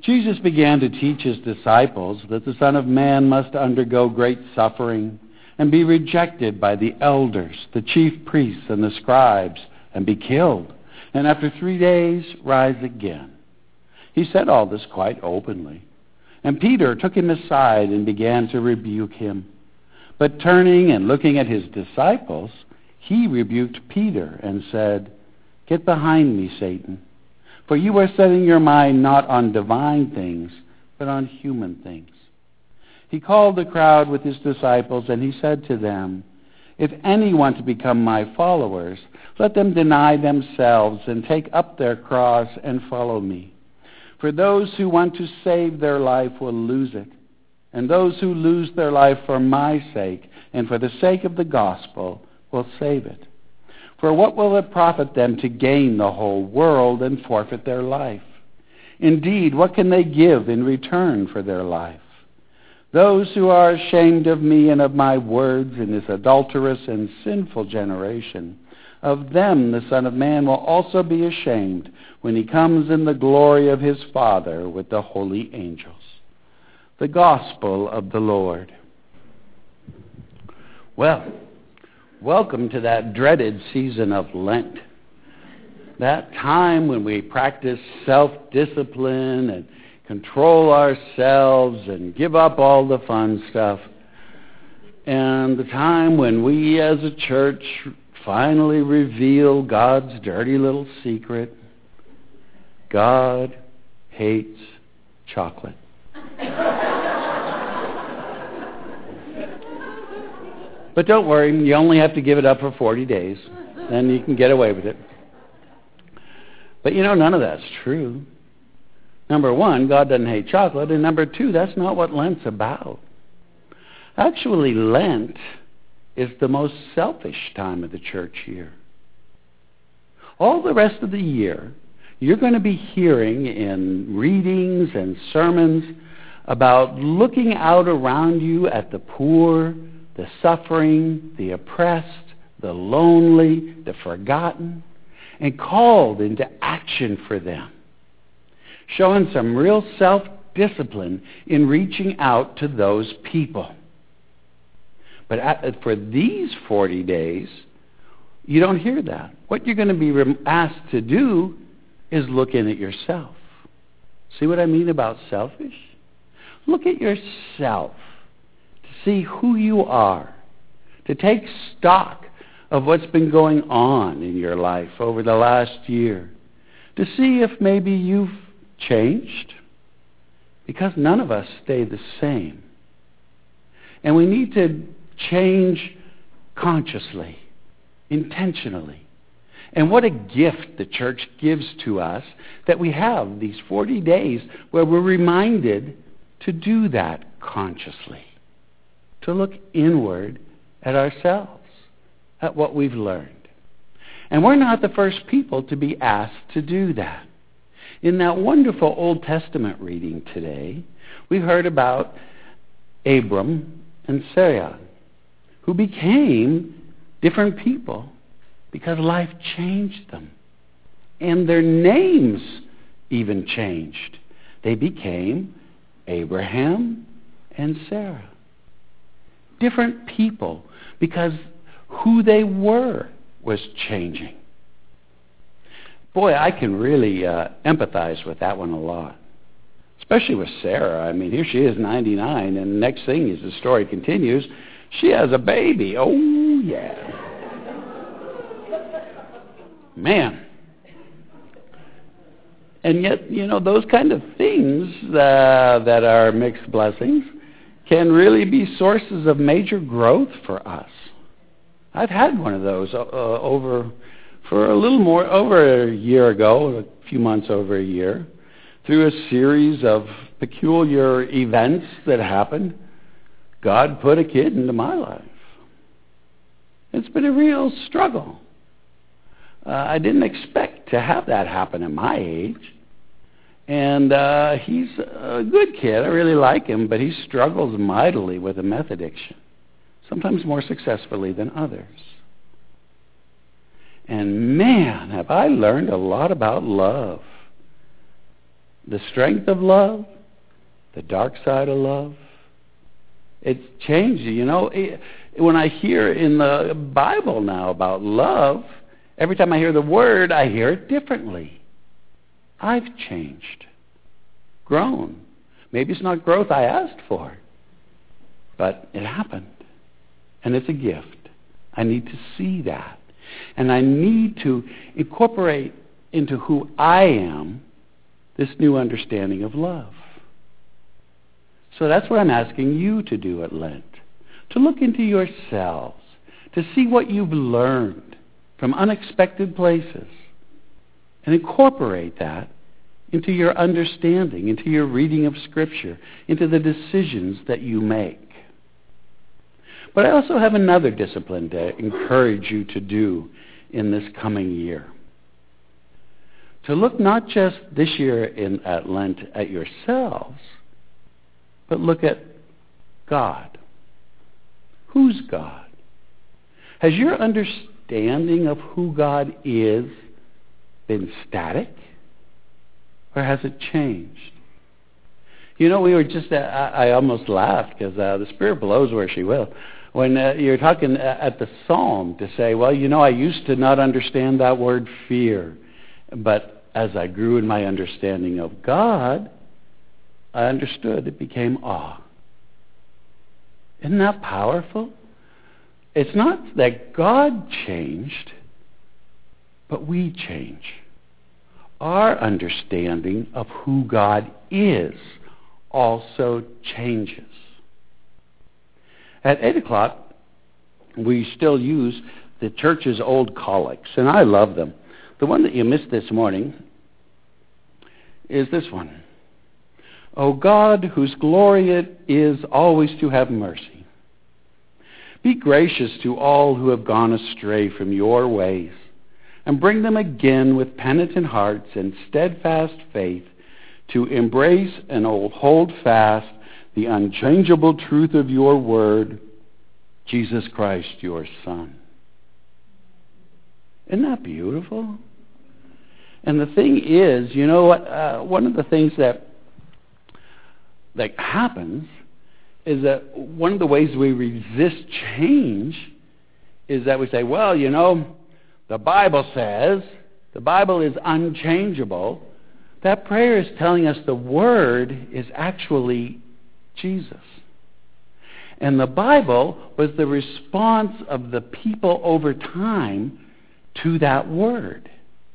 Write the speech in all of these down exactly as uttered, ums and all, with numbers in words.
Jesus began to teach his disciples that the Son of Man must undergo great suffering and be rejected by the elders, the chief priests, and the scribes, and be killed, and after three days rise again. He said all this quite openly. And Peter took him aside and began to rebuke him. But turning and looking at his disciples, he rebuked Peter and said, "Get behind me, Satan, for you are setting your mind not on divine things, but on human things." He called the crowd with his disciples, and he said to them, "If any want to become my followers, let them deny themselves and take up their cross and follow me. For those who want to save their life will lose it, and those who lose their life for my sake and for the sake of the gospel will save it. For what will it profit them to gain the whole world and forfeit their life? Indeed, what can they give in return for their life? Those who are ashamed of me and of my words in this adulterous and sinful generation, of them the Son of Man will also be ashamed when he comes in the glory of his Father with the holy angels." The Gospel of the Lord. Well, welcome to that dreaded season of Lent. That time when we practice self-discipline and control ourselves and give up all the fun stuff. And the time when we as a church finally reveal God's dirty little secret. God hates chocolate. But don't worry, you only have to give it up for forty days. Then you can get away with it. But you know, none of that's true. Number one, God doesn't hate chocolate. And number two, that's not what Lent's about. Actually, Lent is the most selfish time of the church year. All the rest of the year, you're going to be hearing in readings and sermons about looking out around you at the poor, the suffering, the oppressed, the lonely, the forgotten, and called into action for them. Showing some real self-discipline in reaching out to those people. But at, for these forty days, you don't hear that. What you're going to be asked to do is look in at yourself. See what I mean about selfish? Look at yourself to see who you are, to take stock of what's been going on in your life over the last year, to see if maybe you've changed, because none of us stay the same. And we need to change consciously, intentionally. And what a gift the church gives to us that we have these forty days where we're reminded to do that consciously, to look inward at ourselves, at what we've learned. And we're not the first people to be asked to do that. In that wonderful Old Testament reading today, we heard about Abram and Sarai, who became different people because life changed them. And their names even changed. They became Abraham and Sarah. Different people because who they were was changing. Boy, I can really uh, empathize with that one a lot. Especially with Sarah. I mean, here she is, ninety-nine, and the next thing is the story continues. She has a baby. Oh, yeah. Man. And yet, you know, those kind of things uh, that are mixed blessings can really be sources of major growth for us. I've had one of those uh, over for a little more, over a year ago, a few months over a year, through a series of peculiar events that happened. God put a kid into my life. It's been a real struggle. Uh, I didn't expect to have that happen at my age. And uh, he's a good kid. I really like him, but he struggles mightily with a meth addiction, sometimes more successfully than others. And man, have I learned a lot about love. the strength of love, the dark side of love. It's changed. You know, it, when I hear in the Bible now about love, every time I hear the word, I hear it differently. I've changed, grown. Maybe it's not growth I asked for, but it happened. And it's a gift. I need to see that. And I need to incorporate into who I am this new understanding of love. So that's what I'm asking you to do at Lent. To look into yourselves, to see what you've learned from unexpected places, and incorporate that into your understanding, into your reading of Scripture, into the decisions that you make. But I also have another discipline to encourage you to do in this coming year. To look not just this year in, at Lent at yourselves, but look at God. Who's God? Has your understanding of who God is been static? Or has it changed? You know, we were just, uh, I, I almost laughed because uh, the Spirit blows where she will. When uh, you're talking at the Psalm to say, well, you know, I used to not understand that word fear. But as I grew in my understanding of God, I understood it became awe. Isn't that powerful? It's not that God changed, but we change. Our understanding of who God is also changes. At eight o'clock, we still use the church's old collects, and I love them. The one that you missed this morning is this one. O God, whose glory it is always to have mercy, be gracious to all who have gone astray from your ways, and bring them again with penitent hearts and steadfast faith to embrace and hold fast the unchangeable truth of your word, Jesus Christ, your Son. Isn't that beautiful? And the thing is, you know what? Uh, one of the things that that happens is that one of the ways we resist change is that we say, well, you know, the Bible says, the Bible is unchangeable. That prayer is telling us the Word is actually Jesus. And the Bible was the response of the people over time to that Word.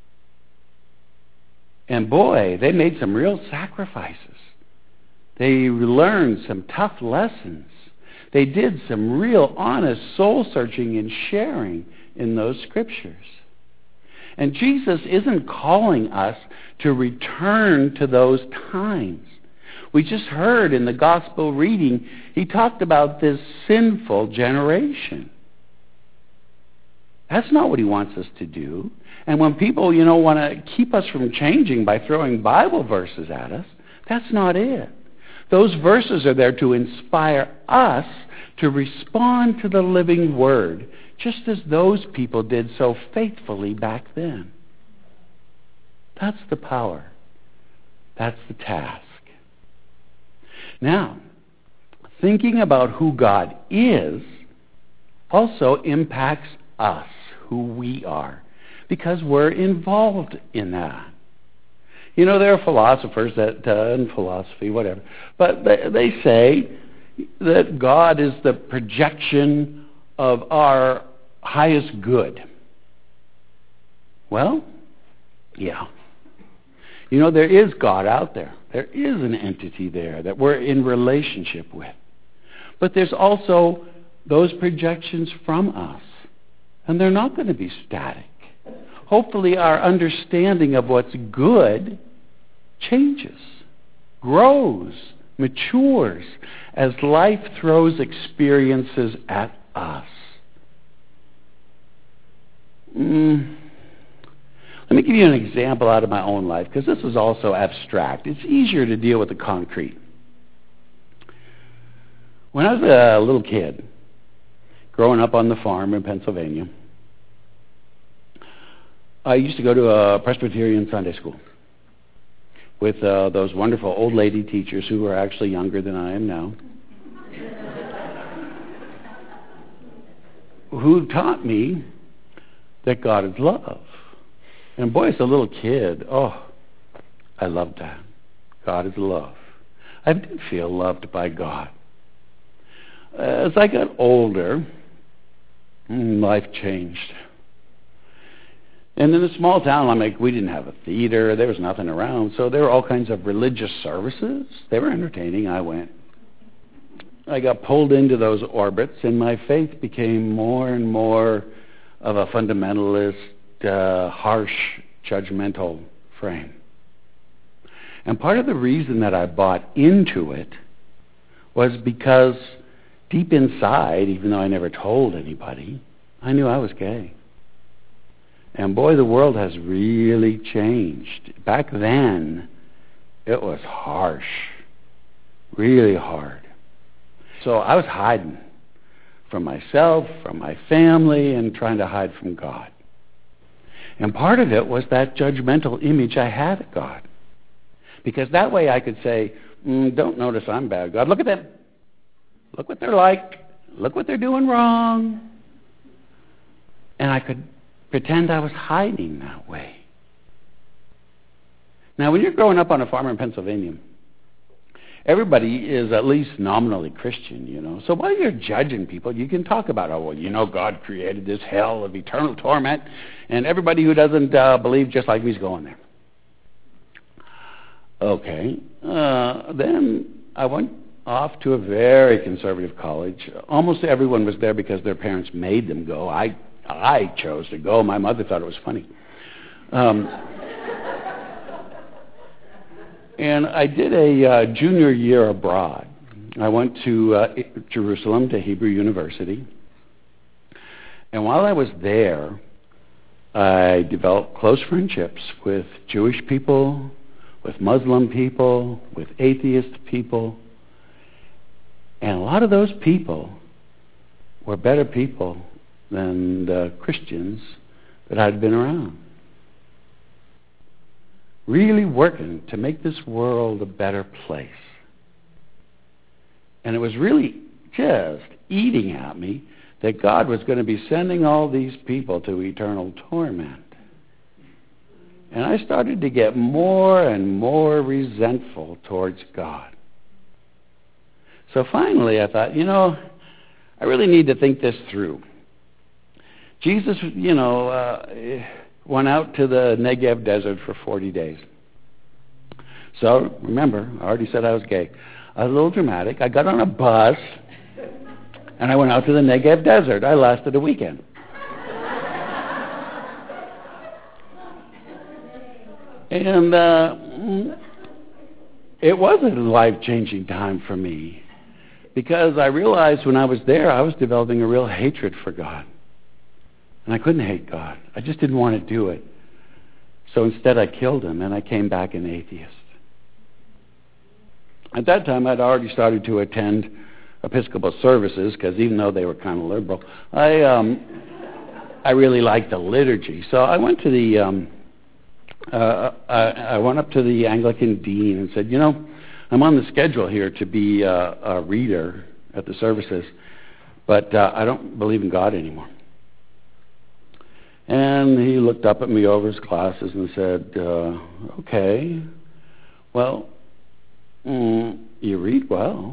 And boy, they made some real sacrifices. They learned some tough lessons. They did some real honest soul searching and sharing in those scriptures. And Jesus isn't calling us to return to those times. We just heard in the gospel reading, he talked about this sinful generation. That's not what he wants us to do. And when people, you know, want to keep us from changing by throwing Bible verses at us, that's not it. Those verses are there to inspire us to respond to the living Word, just as those people did so faithfully back then. That's the power. That's the task. Now, thinking about who God is also impacts us, who we are, because we're involved in that. You know, there are philosophers that, uh, and philosophy, whatever, but they, they say that God is the projection of our highest good. Well, yeah. You know, there is God out there. There is an entity there that we're in relationship with. But there's also those projections from us, and they're not going to be static. Hopefully our understanding of what's good changes, grows, matures as life throws experiences at us. Mm. Let me give you an example out of my own life, because this is also abstract. It's easier to deal with the concrete. When I was a little kid, growing up on the farm in Pennsylvania, I used to go to a Presbyterian Sunday school. with uh, those wonderful old lady teachers who were actually younger than I am now, who taught me that God is love. And boy, as a little kid, oh, I loved that. God is love. I did feel loved by God. As I got older, life changed. And in a small town, I'm like, we didn't have a theater. There was nothing around. So there were all kinds of religious services. They were entertaining. I went. I got pulled into those orbits, and my faith became more and more of a fundamentalist, uh, harsh, judgmental frame. And part of the reason that I bought into it was because deep inside, even though I never told anybody, I knew I was gay. And boy, the world has really changed. Back then, it was harsh, really hard. So I was hiding from myself, from my family, and trying to hide from God. And part of it was that judgmental image I had of God. Because that way I could say, mm, don't notice I'm bad, God. Look at them. Look what they're like. Look what they're doing wrong. And I could pretend I was hiding that way. Now, when you're growing up on a farm in Pennsylvania, everybody is at least nominally Christian, you know. So while you're judging people, you can talk about, oh, well, you know, God created this hell of eternal torment, and everybody who doesn't uh, believe just like me is going there. Okay. Uh, then I went off to a very conservative college. Almost everyone was there because their parents made them go. I I chose to go. My mother thought it was funny. Um, and I did a uh, junior year abroad. I went to uh, Jerusalem, to Hebrew University. And while I was there, I developed close friendships with Jewish people, with Muslim people, with atheist people. And a lot of those people were better people than the Christians that I'd been around. Really working to make this world a better place. And it was really just eating at me that God was going to be sending all these people to eternal torment. And I started to get more and more resentful towards God. So finally I thought, you know, I really need to think this through. Jesus, you know, uh, went out to the Negev desert for forty days. So, remember, I already said I was gay. I was a little dramatic. I got on a bus, and I went out to the Negev desert. I lasted a weekend. And uh, it was a life-changing time for me, because I realized when I was there, I was developing a real hatred for God. And I couldn't hate God. I just didn't want to do it. So instead I killed him, and I came back an atheist. At that time, I'd already started to attend Episcopal services, because even though they were kind of liberal, I um, I really liked the liturgy. So I went to the, um, uh, I, I went up to the Anglican dean and said, you know, I'm on the schedule here to be uh, a reader at the services, but uh, I don't believe in God anymore. And he looked up at me over his glasses and said, uh, okay, well, mm, you read well.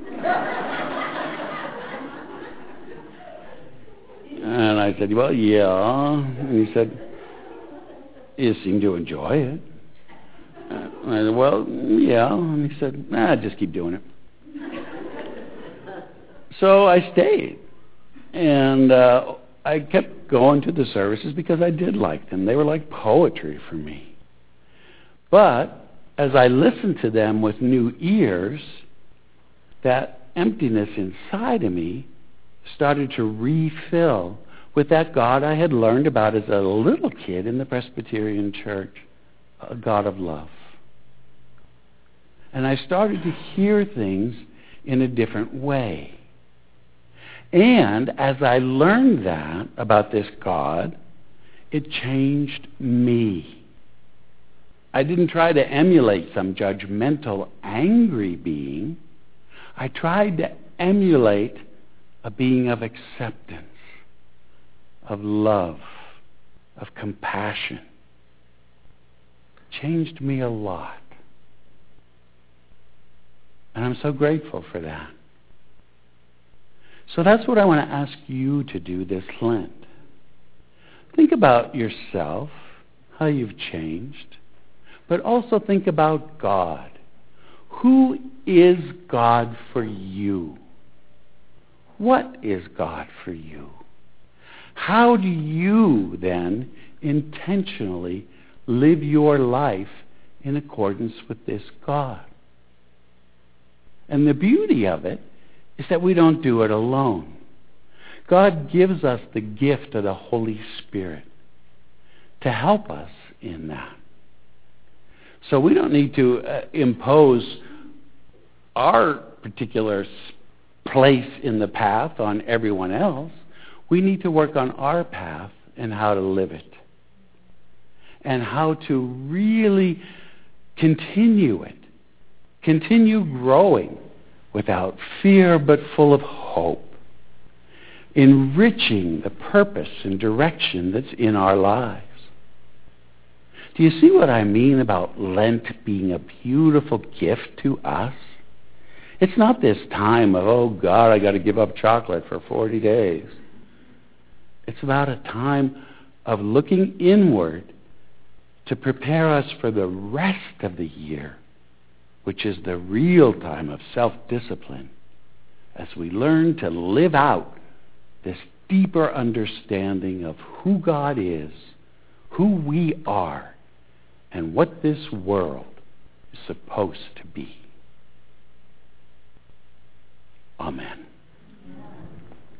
And I said, well, yeah. And he said, you seem to enjoy it. And I said, well, yeah. And he said, nah, just keep doing it. So I stayed. And uh, I kept going to the services because I did like them. They were like poetry for me. But as I listened to them with new ears, that emptiness inside of me started to refill with that God I had learned about as a little kid in the Presbyterian church, a God of love. And I started to hear things in a different way. And as I learned that about this God, it changed me. I didn't try to emulate some judgmental, angry being. I tried to emulate a being of acceptance, of love, of compassion. Changed me a lot. And I'm so grateful for that. So that's what I want to ask you to do this Lent. Think about yourself, how you've changed, but also think about God. Who is God for you? What is God for you? How do you then intentionally live your life in accordance with this God? And the beauty of it is that we don't do it alone. God gives us the gift of the Holy Spirit to help us in that. So we don't need to uh, impose our particular place in the path on everyone else. We need to work on our path and how to live it. And how to really continue it. Continue growing without fear but full of hope. Enriching the purpose and direction that's in our lives. Do you see what I mean about Lent being a beautiful gift to us? It's not this time of, oh God, I got to give up chocolate for forty days. It's about a time of looking inward to prepare us for the rest of the year, which is the real time of self-discipline, as we learn to live out this deeper understanding of who God is, who we are, and what this world is supposed to be. Amen.